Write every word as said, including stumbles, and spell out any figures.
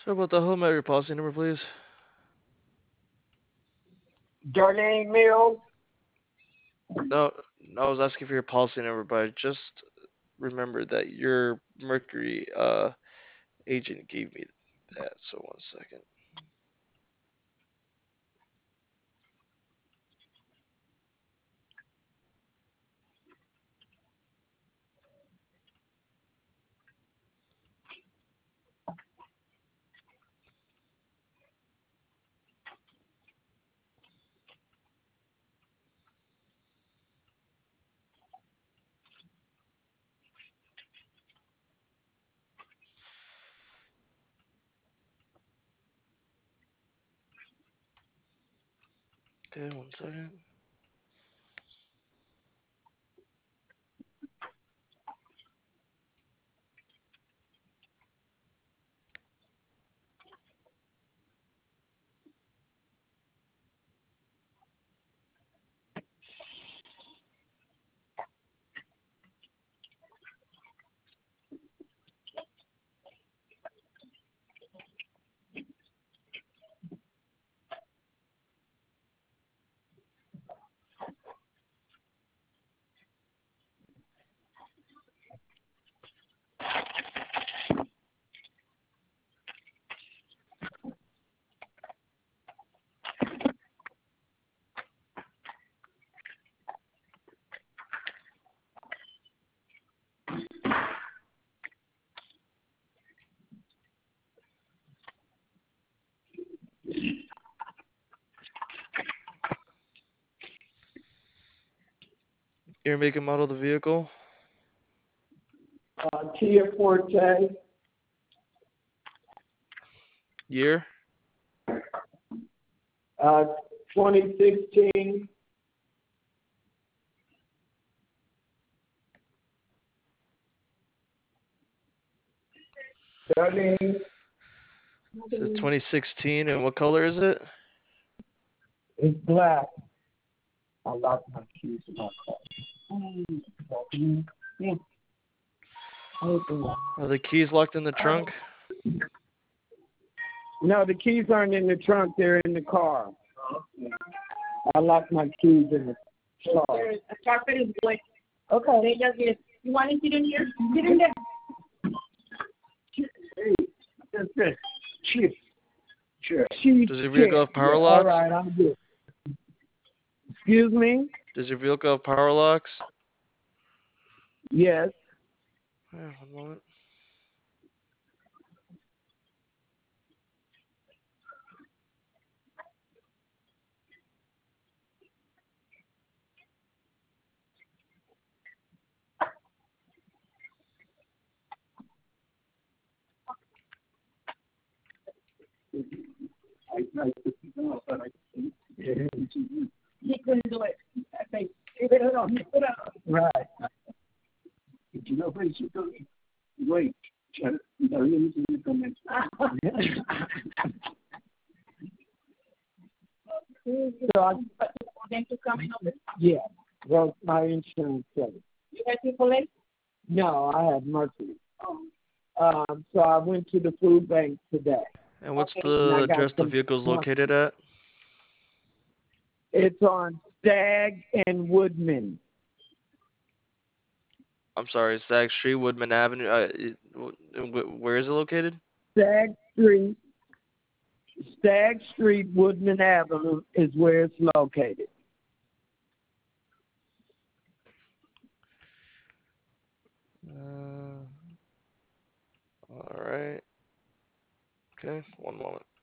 So about the home at your policy number, please. Darlene Mills. No, I was asking for your policy number, but I just remembered that your Mercury uh agent gave me that. So one second. Okay, one second. Year, make, and model of the vehicle. Uh, Kia Forte. Year. Uh, twenty sixteen. Darlene. It says twenty sixteen, and what color is it? It's black. I locked my keys in my car. Yeah. Are the keys locked in the trunk? No, the keys aren't in the trunk. They're in the car. I locked my keys in the car. A carpet is white. Okay. They just get, you want to sit in here? Sit in there. Hey, that's it. Chief. Sure. Does your vehicle have power yeah, locks? All right, I'm good. Excuse me? Does your vehicle have power locks? Yes. Yeah, one moment. He couldn't do it. I say, leave it alone. Leave it alone. Right. You know, wait, wait. So I, For them to come in over. yeah, well, my insurance said it. You got people in? No, I had Mercury. Um, so I went to the food bank today. And what's Okay. And the I got address the some- vehicle is located at? It's on Stagg and Woodman. I'm sorry, Stagg Street, Woodman Avenue. Uh, it- w- w- where is it located? Stagg Street, Stagg Street, Woodman Avenue is where it's located. Uh, all right. Okay, one moment.